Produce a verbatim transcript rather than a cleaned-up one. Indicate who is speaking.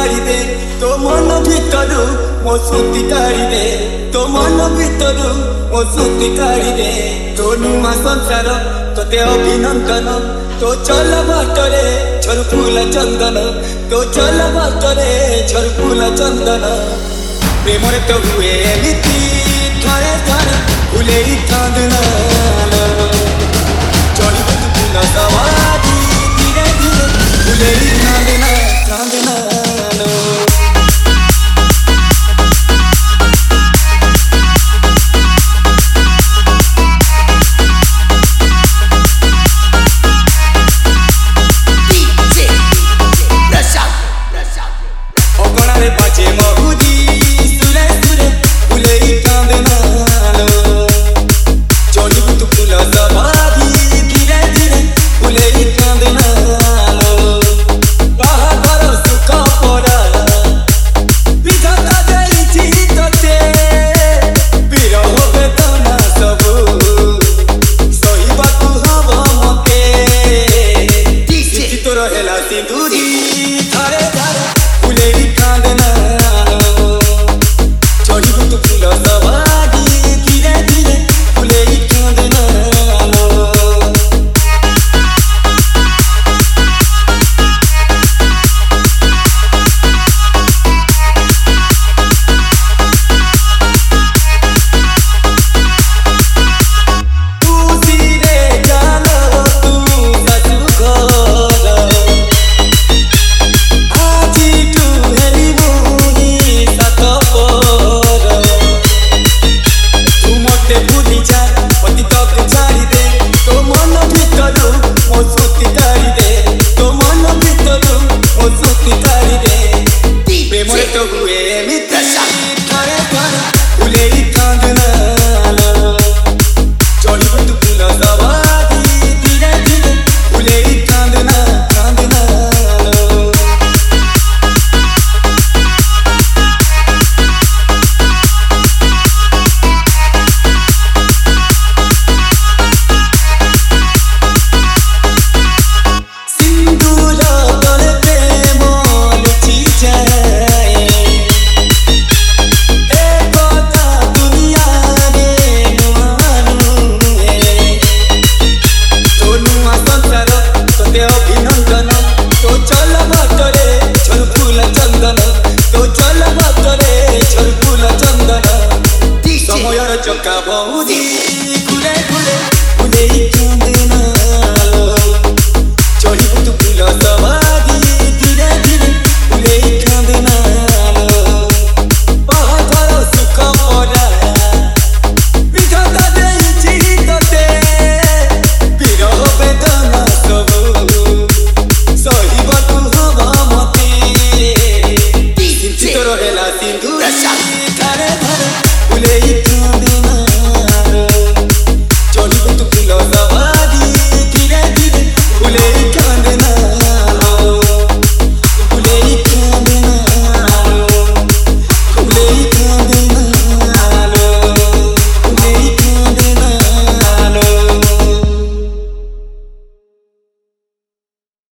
Speaker 1: काढ़ी दे तो मन भीतर मो सुती काढ़ी दे तो मन भीतर मो सुती काढ़ी दे तो नुआ संसार तोते अभिनंदन तो चल बाटरे झर फूल चंदन तो चल बाटरे झर फूल चंदन प्रेम तो हुए एमिति थरे थरे फुले चांदना चढ़ फूल सवारी धीरे धीरे फुले चांदना चांदना।